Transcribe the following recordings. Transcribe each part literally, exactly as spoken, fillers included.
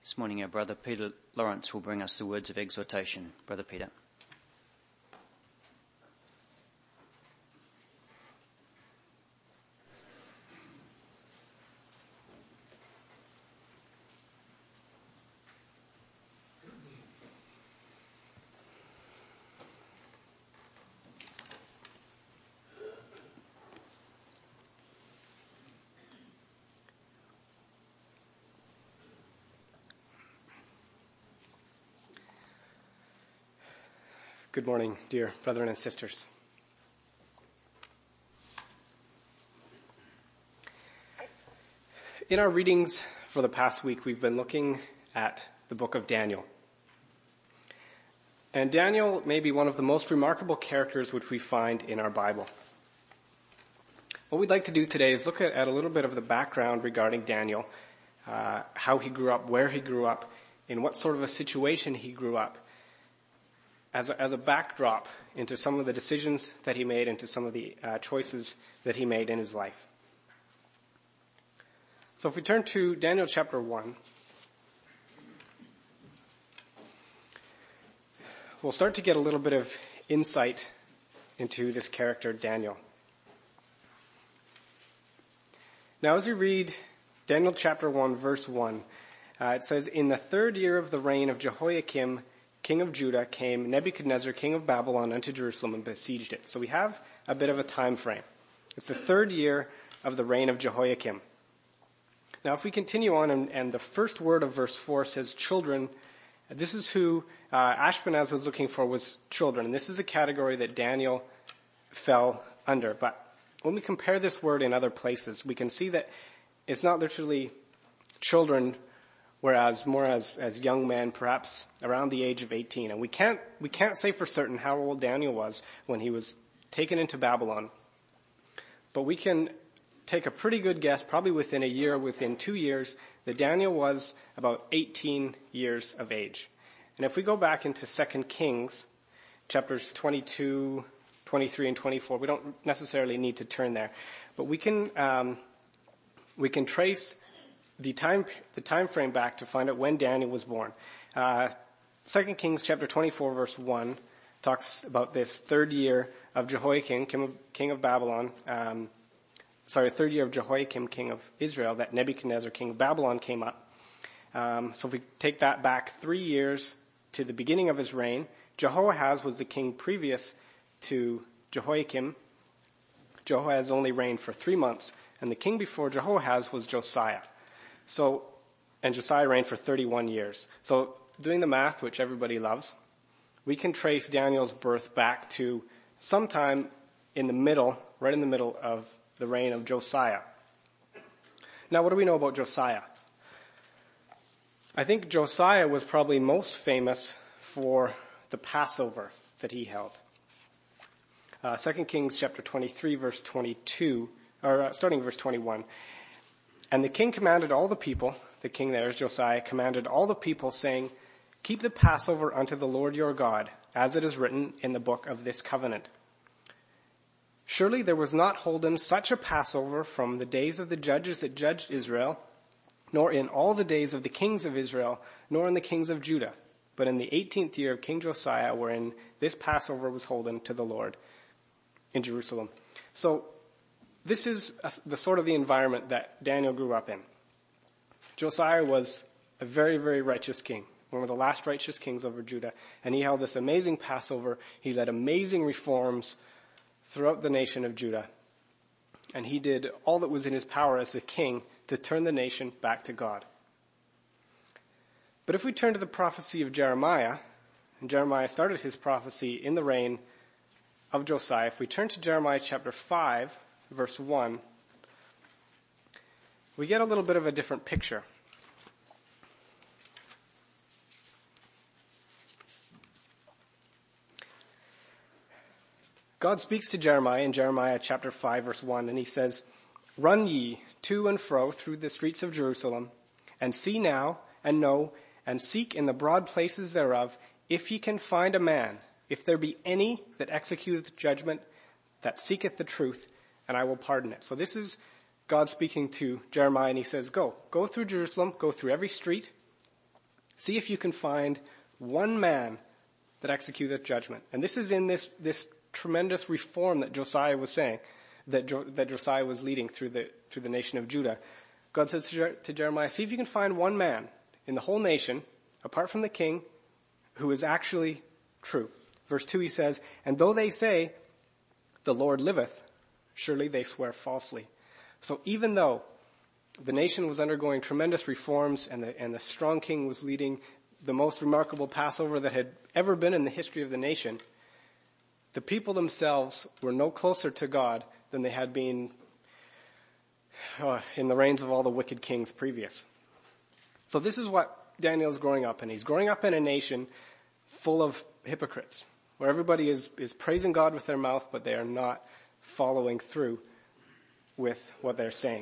This morning our brother Peter Lawrence will bring us the words of exhortation. Brother Peter. Good morning, dear brethren and sisters. In our readings for the past week, we've been looking at the book of Daniel. And Daniel may be one of the most remarkable characters which we find in our Bible. What we'd like to do today is look at, at a little bit of the background regarding Daniel, uh, how he grew up, where he grew up, in what sort of a situation he grew up, As a, as a backdrop into some of the decisions that he made, into some of the uh, choices that he made in his life. So if we turn to Daniel chapter one, we'll start to get a little bit of insight into this character, Daniel. Now as we read Daniel chapter one, verse one, uh, it says, "In the third year of the reign of Jehoiakim, king of Judah, came Nebuchadnezzar, king of Babylon, unto Jerusalem and besieged it." So we have a bit of a time frame. It's the third year of the reign of Jehoiakim. Now if we continue on, and, and the first word of verse four says children, this is who uh, Ashpenaz was looking for, was children. And this is a category that Daniel fell under. But when we compare this word in other places, we can see that it's not literally children, whereas more as, as young men, perhaps around the age of eighteen. And we can't, we can't say for certain how old Daniel was when he was taken into Babylon. But we can take a pretty good guess, probably within a year, within two years, that Daniel was about eighteen years of age. And if we go back into Second Kings, chapters twenty-two, twenty-three, and twenty-four, we don't necessarily need to turn there. But we can, um, we can trace the time, the time frame back to find out when Daniel was born. Uh, Second Kings chapter twenty-four verse one talks about this third year of Jehoiakim, king of, king of Babylon, um, sorry, third year of Jehoiakim, king of Israel, that Nebuchadnezzar, king of Babylon, came up. Um, so if we take that back three years to the beginning of his reign, Jehoahaz was the king previous to Jehoiakim. Jehoahaz only reigned for three months, and the king before Jehoahaz was Josiah. So, and Josiah reigned for thirty-one years. So doing the math, which everybody loves, we can trace Daniel's birth back to sometime in the middle, right in the middle of the reign of Josiah. Now, what do we know about Josiah? I think Josiah was probably most famous for the Passover that he held. Uh, Second Kings chapter twenty-three verse twenty-two, or uh, starting verse twenty-one. "And the king commanded all the people," the king there is Josiah, "commanded all the people, saying, Keep the Passover unto the Lord your God, as it is written in the book of this covenant. Surely there was not holden such a Passover from the days of the judges that judged Israel, nor in all the days of the kings of Israel, nor in the kings of Judah, but in the eighteenth year of King Josiah, wherein this Passover was holden to the Lord in Jerusalem." So, this is a, the sort of the environment that Daniel grew up in. Josiah was a very, very righteous king, one of the last righteous kings over Judah, and he held this amazing Passover. He led amazing reforms throughout the nation of Judah, and he did all that was in his power as the king to turn the nation back to God. But if we turn to the prophecy of Jeremiah, and Jeremiah started his prophecy in the reign of Josiah, if we turn to Jeremiah chapter five, verse one, we get a little bit of a different picture. God speaks to Jeremiah in Jeremiah chapter five, verse one, and he says, "Run ye to and fro through the streets of Jerusalem, and see now, and know, and seek in the broad places thereof, if ye can find a man, if there be any that executeth judgment, that seeketh the truth, and I will pardon it." So this is God speaking to Jeremiah, and he says, go, go through Jerusalem, go through every street, See if you can find one man that executeth judgment. And this is in this, this tremendous reform that Josiah was saying, that, jo- that Josiah was leading through the, through the nation of Judah. God says to, Jer- to Jeremiah, see if you can find one man in the whole nation, apart from the king, who is actually true. Verse two, he says, and though they say, the Lord liveth, surely they swear falsely. So even though the nation was undergoing tremendous reforms and the, and the strong king was leading the most remarkable Passover that had ever been in the history of the nation, the people themselves were no closer to God than they had been uh, in the reigns of all the wicked kings previous. So this is what Daniel's growing up in. He's growing up in a nation full of hypocrites, where everybody is, is praising God with their mouth, but they are not following through with what they're saying.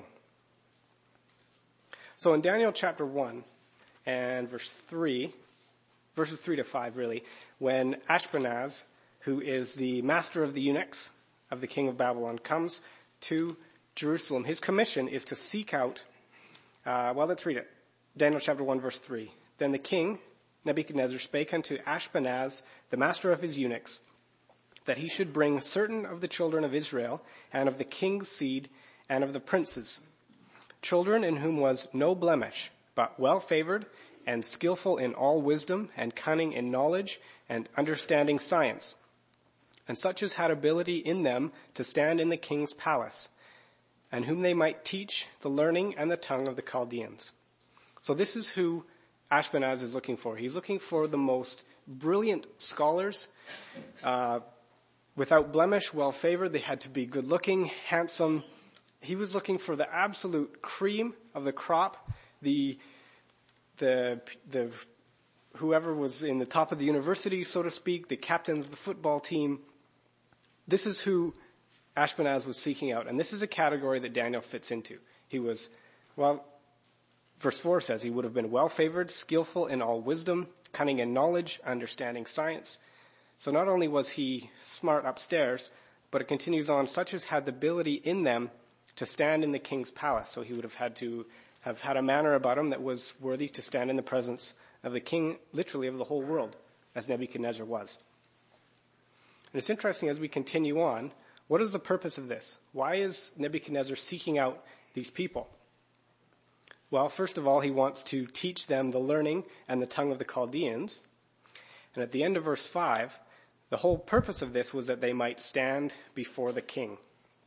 So in Daniel chapter one and verse three, verses three to five really, when Ashpenaz, who is the master of the eunuchs of the king of Babylon, comes to Jerusalem, his commission is to seek out, uh, well, let's read it. Daniel chapter one verse three. Then the king, Nebuchadnezzar, spake unto Ashpenaz, the master of his eunuchs, that he should bring certain of the children of Israel, and of the king's seed, and of the princes, children in whom was no blemish, but well favored, and skillful in all wisdom, and cunning in knowledge, and understanding science, and such as had ability in them to stand in the king's palace, and whom they might teach the learning and the tongue of the Chaldeans. So this is who Ashpenaz is looking for. He's looking for the most brilliant scholars, uh, without blemish, well favored. They had to be good looking, handsome. He was looking for the absolute cream of the crop, the, the, the, whoever was in the top of the university, so to speak, the captain of the football team. This is who Ashpenaz was seeking out. And this is a category that Daniel fits into. He was, well, verse four says he would have been well favored, skillful in all wisdom, cunning in knowledge, understanding science. So not only was he smart upstairs, but it continues on, such as had the ability in them to stand in the king's palace. So he would have had to have had a manner about him that was worthy to stand in the presence of the king, literally of the whole world, as Nebuchadnezzar was. And it's interesting as we continue on, what is the purpose of this? Why is Nebuchadnezzar seeking out these people? Well, first of all, he wants to teach them the learning and the tongue of the Chaldeans. And at the end of verse five, the whole purpose of this was that they might stand before the king.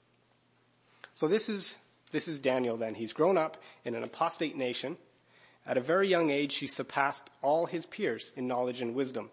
So this is, this is Daniel then. He's grown up in an apostate nation. At a very young age, he surpassed all his peers in knowledge and wisdom.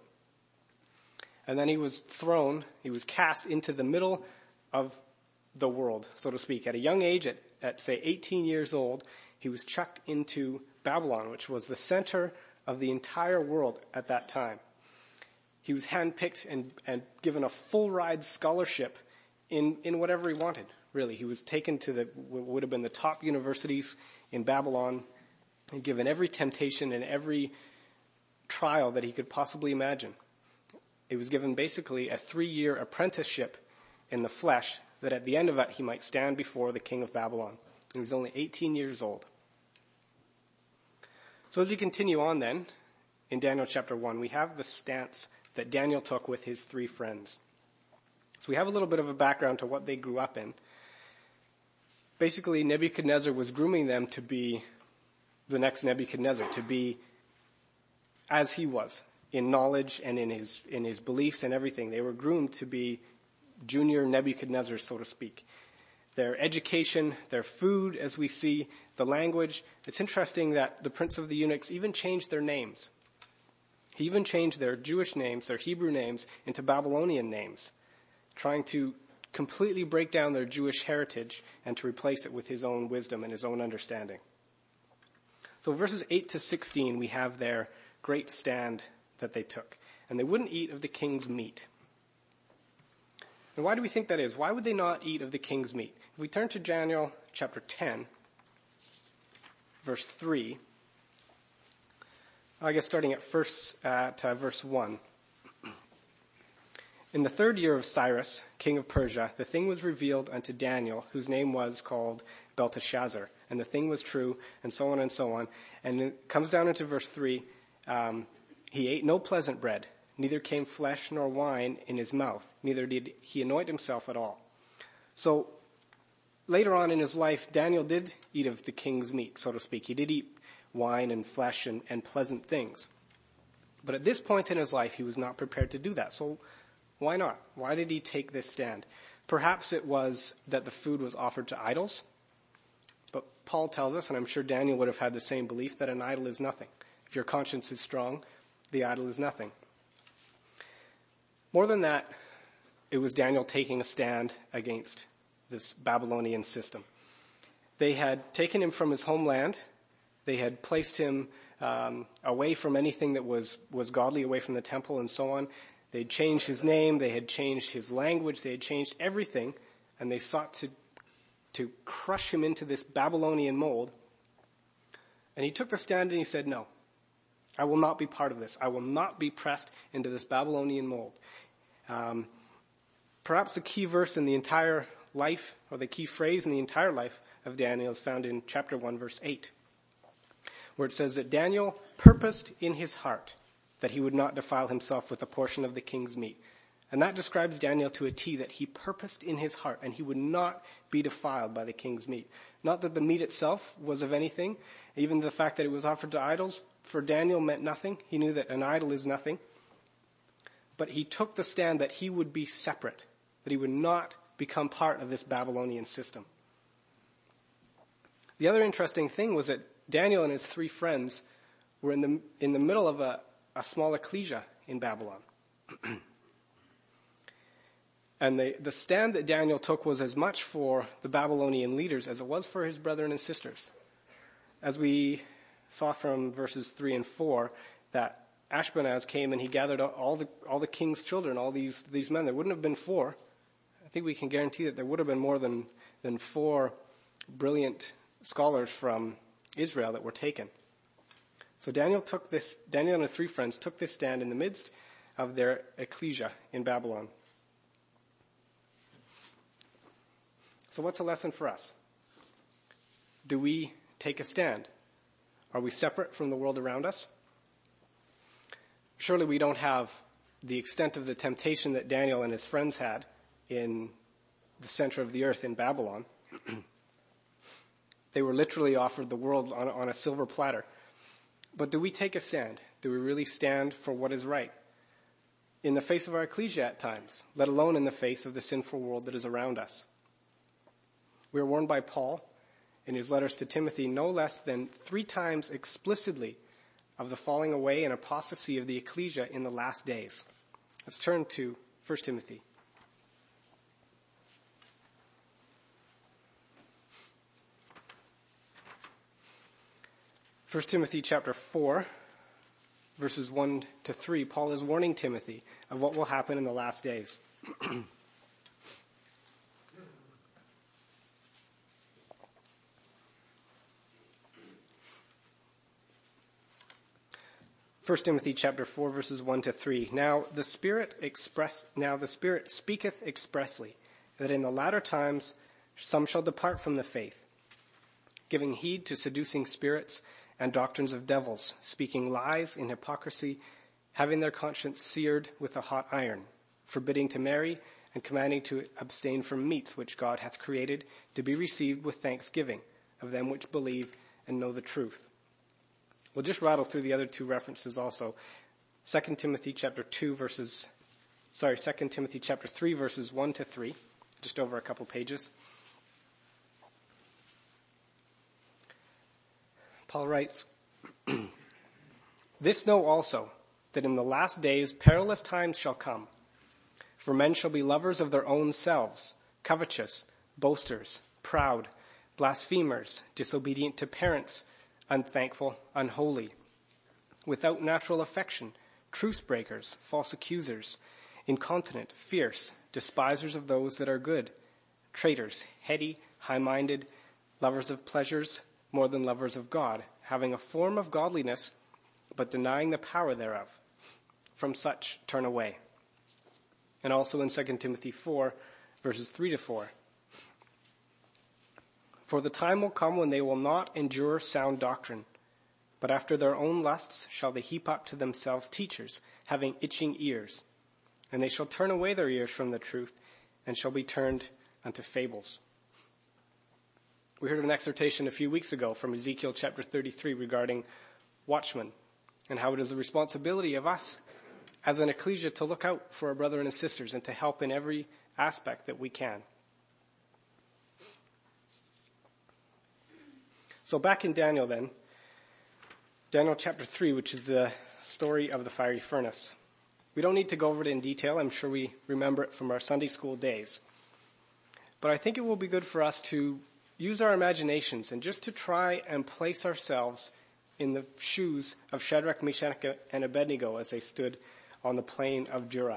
And then he was thrown, he was cast into the middle of the world, so to speak. At a young age, at, at say eighteen years old, he was chucked into Babylon, which was the center of the entire world at that time. He was handpicked and, and given a full ride scholarship in, in whatever he wanted, really. He was taken to the, what would have been the top universities in Babylon and given every temptation and every trial that he could possibly imagine. He was given basically a three-year apprenticeship in the flesh that at the end of it he might stand before the king of Babylon. He was only eighteen years old. So as we continue on then, in Daniel chapter one, we have the stance that Daniel took with his three friends. So we have a little bit of a background to what they grew up in. Basically, Nebuchadnezzar was grooming them to be the next Nebuchadnezzar, to be as he was in knowledge and in his, in his beliefs and everything. They were groomed to be junior Nebuchadnezzar, so to speak. Their education, their food, as we see, the language. It's interesting that the prince of the eunuchs even changed their names. He even changed their Jewish names, their Hebrew names, into Babylonian names, trying to completely break down their Jewish heritage and to replace it with his own wisdom and his own understanding. So verses eight to sixteen, we have their great stand that they took. And they wouldn't eat of the king's meat. And why do we think that is? Why would they not eat of the king's meat? If we turn to Daniel chapter ten, verse three, I guess starting at first at uh, verse one. In the third year of Cyrus, king of Persia, the thing was revealed unto Daniel, whose name was called Belteshazzar. And the thing was true, and so on and so on. And it comes down into verse three. Um, he ate no pleasant bread, neither came flesh nor wine in his mouth, neither did he anoint himself at all. So later on in his life, Daniel did eat of the king's meat, so to speak. He did eat wine and flesh and, and pleasant things. But at this point in his life, he was not prepared to do that. So why not? Why did he take this stand? Perhaps it was that the food was offered to idols. But Paul tells us, and I'm sure Daniel would have had the same belief, that an idol is nothing. If your conscience is strong, the idol is nothing. More than that, it was Daniel taking a stand against this Babylonian system. They had taken him from his homeland. They had placed him um, away from anything that was, was godly, away from the temple and so on. They had changed his name. They had changed his language. They had changed everything. And they sought to, to crush him into this Babylonian mold. And he took the stand and he said, no, I will not be part of this. I will not be pressed into this Babylonian mold. Um, perhaps the key verse in the entire life, or the key phrase in the entire life of Daniel, is found in chapter one, verse eight, where it says that Daniel purposed in his heart that he would not defile himself with a portion of the king's meat. And that describes Daniel to a T, that he purposed in his heart, and he would not be defiled by the king's meat. Not that the meat itself was of anything. Even the fact that it was offered to idols, for Daniel meant nothing. He knew that an idol is nothing. But he took the stand that he would be separate, that he would not become part of this Babylonian system. The other interesting thing was that Daniel and his three friends were in the in the middle of a, a small ecclesia in Babylon. And the, the stand that Daniel took was as much for the Babylonian leaders as it was for his brethren and sisters. As we saw from verses three and four, that Ashpenaz came and he gathered all the all the king's children, all these these men. There wouldn't have been four. I think we can guarantee that there would have been more than, than four brilliant scholars from Israel that were taken. So Daniel took this, Daniel and his three friends took this stand in the midst of their ecclesia in Babylon. So what's a lesson for us? Do we take a stand? Are we separate from the world around us? Surely we don't have the extent of the temptation that Daniel and his friends had in the center of the earth in Babylon. They were literally offered the world on, on a silver platter. But do we take a stand? Do we really stand for what is right? In the face of our ecclesia at times, let alone in the face of the sinful world that is around us. We are warned by Paul in his letters to Timothy no less than three times explicitly of the falling away and apostasy of the ecclesia in the last days. Let's turn to First Timothy. First Timothy chapter four, verses one to three, Paul is warning Timothy of what will happen in the last days. First Timothy chapter four, verses one to three. Now the Spirit express, now the Spirit speaketh expressly, that in the latter times some shall depart from the faith, giving heed to seducing spirits and doctrines of devils, speaking lies in hypocrisy, having their conscience seared with a hot iron, forbidding to marry, and commanding to abstain from meats which God hath created to be received with thanksgiving of them which believe and know the truth. We'll just rattle through the other two references also. Second Timothy chapter two verses, sorry, Second Timothy chapter three verses one to three, just over a couple pages. Paul writes, This know also, that in the last days perilous times shall come. For men shall be lovers of their own selves, covetous, boasters, proud, blasphemers, disobedient to parents, unthankful, unholy, without natural affection, truce breakers, false accusers, incontinent, fierce, despisers of those that are good, traitors, heady, high-minded, lovers of pleasures more than lovers of God, having a form of godliness, but denying the power thereof. From such turn away. And also in Second Timothy four, verses three to four. For the time will come when they will not endure sound doctrine, But after their own lusts shall they heap up to themselves teachers, having itching ears. And they shall turn away their ears from the truth, and shall be turned unto fables. We heard an exhortation a few weeks ago from Ezekiel chapter thirty-three regarding watchmen, and how it is the responsibility of us as an ecclesia to look out for our brethren and sisters and to help in every aspect that we can. So back in Daniel then, Daniel chapter three, which is the story of the fiery furnace. We don't need to go over it in detail. I'm sure we remember it from our Sunday school days. But I think it will be good for us to use our imaginations and just to try and place ourselves in the shoes of Shadrach, Meshach, and Abednego as they stood on the plain of Dura.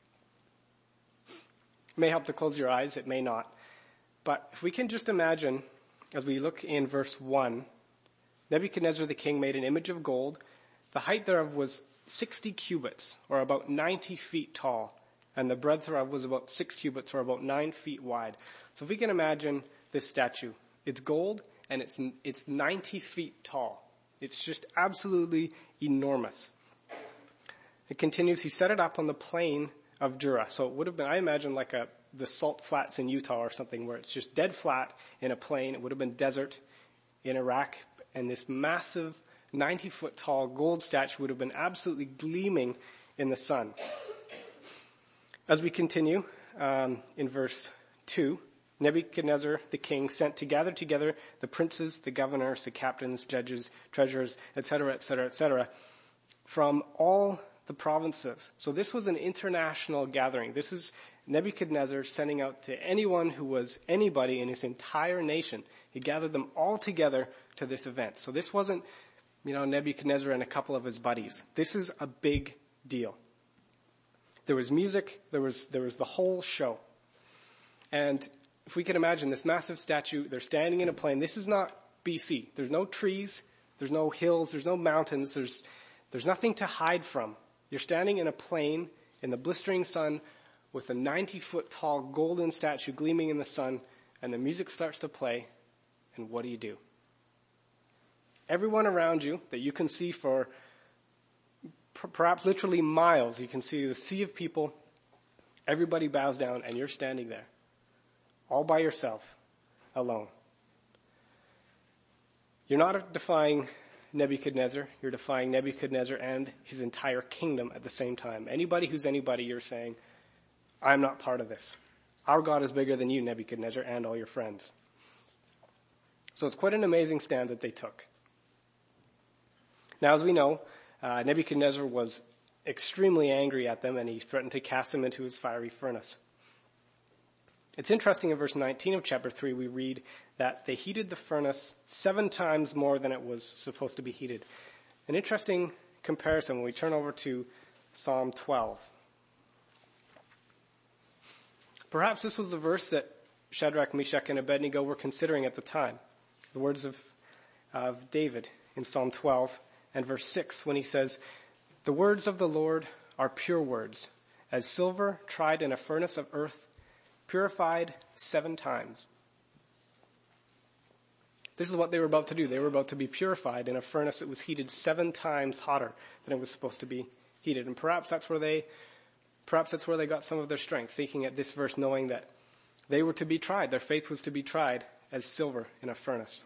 It may help to close your eyes. It may not. But if we can just imagine, as we look in verse one, Nebuchadnezzar the king made an image of gold. The height thereof was sixty cubits, or about ninety feet tall, and the breadth thereof was about six cubits, or about nine feet wide. So if we can imagine this statue, it's gold, and it's it's ninety feet tall. It's just absolutely enormous. It continues, he set it up on the plain of Dura. So it would have been, I imagine, like a the salt flats in Utah or something, where it's just dead flat in a plain. It would have been desert in Iraq, and this massive ninety-foot tall gold statue would have been absolutely gleaming in the sun. As we continue um, in verse two, Nebuchadnezzar the king sent to gather together the princes, the governors, the captains, judges, treasurers, et cetera, et cetera, et cetera, from all the provinces. So this was an international gathering. This is Nebuchadnezzar sending out to anyone who was anybody in his entire nation. He gathered them all together to this event. So this wasn't, you know, Nebuchadnezzar and a couple of his buddies. This is a big deal. There was music. There was, there was the whole show. And if we can imagine this massive statue, they're standing in a plain. This is not B C. There's no trees. There's no hills. There's no mountains. There's, there's nothing to hide from. You're standing in a plain in the blistering sun with a ninety-foot tall golden statue gleaming in the sun, and the music starts to play. And what do you do? Everyone around you that you can see for p- perhaps literally miles, you can see the sea of people. Everybody bows down, and you're standing there, all by yourself, alone. You're not defying Nebuchadnezzar. You're defying Nebuchadnezzar and his entire kingdom at the same time. Anybody who's anybody, you're saying, I'm not part of this. Our God is bigger than you, Nebuchadnezzar, and all your friends. So it's quite an amazing stand that they took. Now, as we know, uh, Nebuchadnezzar was extremely angry at them, and he threatened to cast them into his fiery furnace. It's interesting in verse nineteen of chapter three, we read that they heated the furnace seven times more than it was supposed to be heated. An interesting comparison when we turn over to Psalm twelve. Perhaps this was the verse that Shadrach, Meshach, and Abednego were considering at the time. The words of, of David in Psalm twelve and verse six, when he says, "The words of the Lord are pure words, as silver tried in a furnace of earth, purified seven times." This is what they were about to do. They were about to be purified in a furnace that was heated seven times hotter than it was supposed to be heated. And perhaps that's where they, perhaps that's where they got some of their strength, thinking at this verse, knowing that they were to be tried. Their faith was to be tried as silver in a furnace.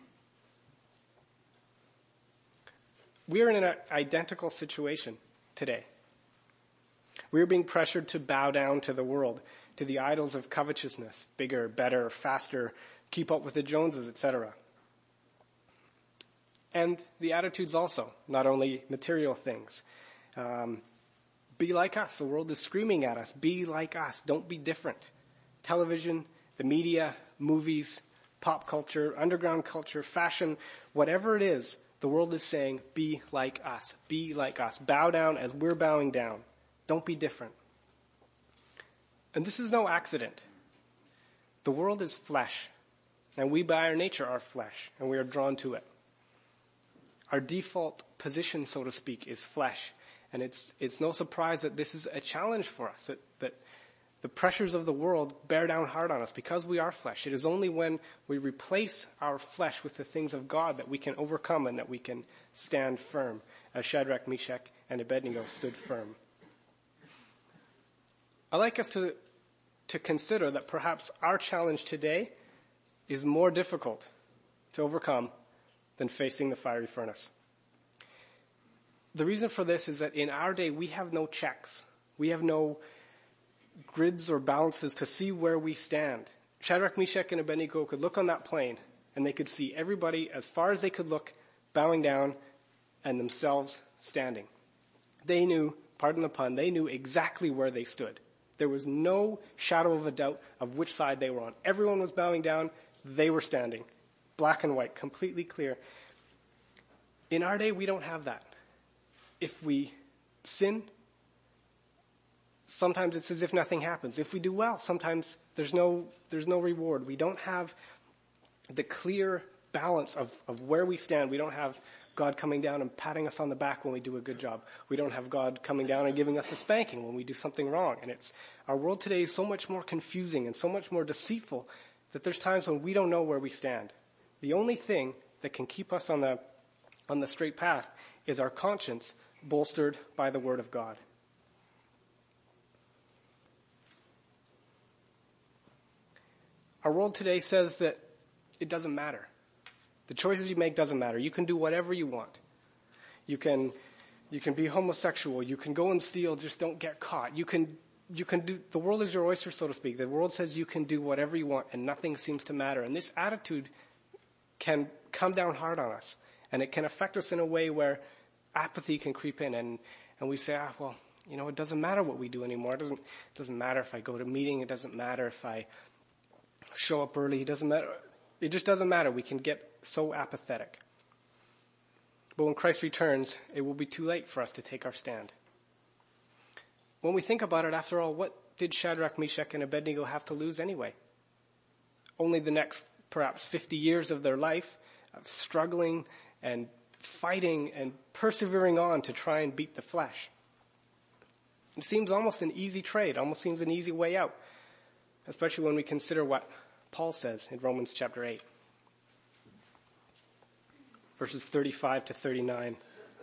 We are in an identical situation today. We are being pressured to bow down to the world, to the idols of covetousness, bigger, better, faster, keep up with the Joneses, et cetera. And the attitudes also, not only material things. Um, be like us. The world is screaming at us. Be like us. Don't be different. Television, the media, movies, pop culture, underground culture, fashion, whatever it is, the world is saying, be like us. Be like us. Bow down as we're bowing down. Don't be different. And this is no accident. The world is flesh, and we by our nature are flesh, and we are drawn to it. Our default position, so to speak, is flesh, and it's it's no surprise that this is a challenge for us, that, that The pressures of the world bear down hard on us because we are flesh. It is only when we replace our flesh with the things of God that we can overcome and that we can stand firm, as Shadrach, Meshach, and Abednego stood firm. I'd like us to, to consider that perhaps our challenge today is more difficult to overcome than facing the fiery furnace. The reason for this is that in our day, we have no checks. We have no grids or balances to see where we stand. Shadrach, Meshach, and Abednego could look on that plain, and they could see everybody as far as they could look, bowing down, and themselves standing. They knew, pardon the pun, they knew exactly where they stood. There was no shadow of a doubt of which side they were on. Everyone was bowing down, they were standing. Black and white, completely clear. In our day, we don't have that. If we sin, sometimes it's as if nothing happens. If we do well, sometimes there's no, there's no reward. We don't have the clear balance of, of where we stand. We don't have God coming down and patting us on the back when we do a good job. We don't have God coming down and giving us a spanking when we do something wrong. And it's, our world today is so much more confusing and so much more deceitful that there's times when we don't know where we stand. The only thing that can keep us on the, on the straight path is our conscience bolstered by the Word of God. Our world today says that it doesn't matter. The choices you make doesn't matter. You can do whatever you want. You can, you can be homosexual. You can go and steal. Just don't get caught. You can, you can do, the world is your oyster, so to speak. The world says you can do whatever you want and nothing seems to matter. And this attitude can come down hard on us, and it can affect us in a way where apathy can creep in, and, and we say, ah, well, you know, it doesn't matter what we do anymore. It doesn't, it doesn't matter if I go to a meeting. It doesn't matter if I show up early. It doesn't matter. It just doesn't matter. We can get so apathetic. But when Christ returns, it will be too late for us to take our stand. When we think about it, after all, what did Shadrach, Meshach, and Abednego have to lose anyway? Only the next, perhaps, fifty years of their life of struggling and fighting and persevering on to try and beat the flesh. It seems almost an easy trade, almost seems an easy way out, especially when we consider what Paul says in Romans chapter eight, verses thirty-five to thirty-nine.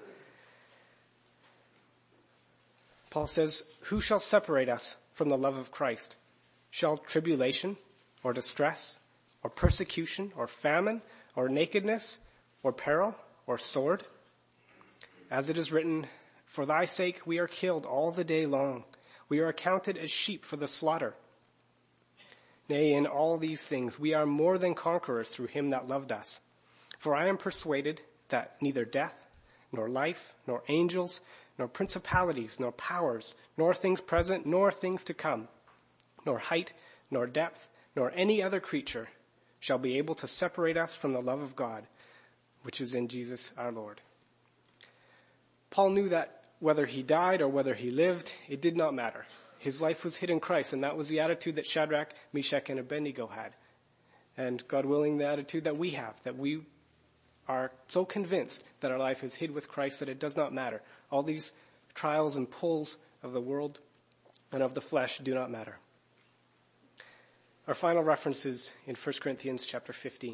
Paul says, "Who shall separate us from the love of Christ? Shall tribulation or distress or persecution or famine or nakedness or peril or sword? As it is written, for thy sake we are killed all the day long. We are accounted as sheep for the slaughter. Nay, in all these things we are more than conquerors through him that loved us. For I am persuaded that neither death, nor life, nor angels, nor principalities, nor powers, nor things present, nor things to come, nor height, nor depth, nor any other creature shall be able to separate us from the love of God, which is in Jesus our Lord." Paul knew that whether he died or whether he lived, it did not matter. His life was hid in Christ, and that was the attitude that Shadrach, Meshach, and Abednego had. And God willing, the attitude that we have, that we are so convinced that our life is hid with Christ that it does not matter. All these trials and pulls of the world and of the flesh do not matter. Our final reference is in First Corinthians chapter fifteen.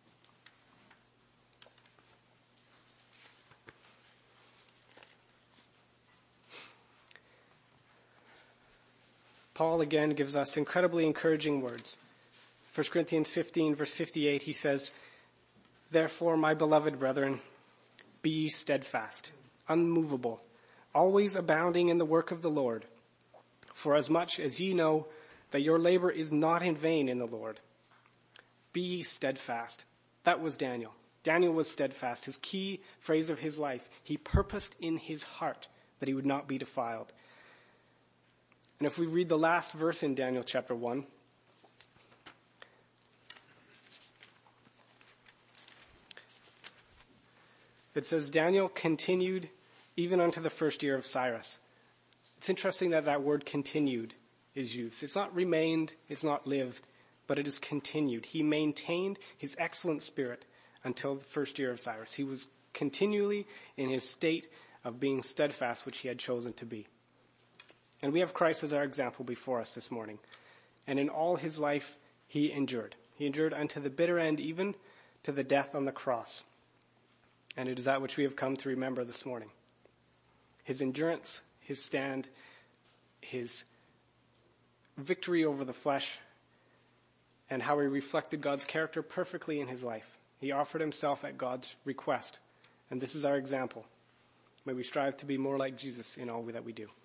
Paul again gives us incredibly encouraging words. First Corinthians fifteen, verse fifty-eight, he says, "Therefore, my beloved brethren, be ye steadfast, unmovable, always abounding in the work of the Lord. For as much as ye know that your labor is not in vain in the Lord. Be ye steadfast." That was Daniel. Daniel was steadfast. His key phrase of his life, he purposed in his heart that he would not be defiled. And if we read the last verse in Daniel chapter one, it says, "Daniel continued even unto the first year of Cyrus." It's interesting that that word continued is used. It's not remained, it's not lived, but it is continued. He maintained his excellent spirit until the first year of Cyrus. He was continually in his state of being steadfast, which he had chosen to be. And we have Christ as our example before us this morning. And in all his life, he endured. He endured unto the bitter end, even to the death on the cross. And it is that which we have come to remember this morning. His endurance, his stand, his victory over the flesh, and how he reflected God's character perfectly in his life. He offered himself at God's request. And this is our example. May we strive to be more like Jesus in all that we do.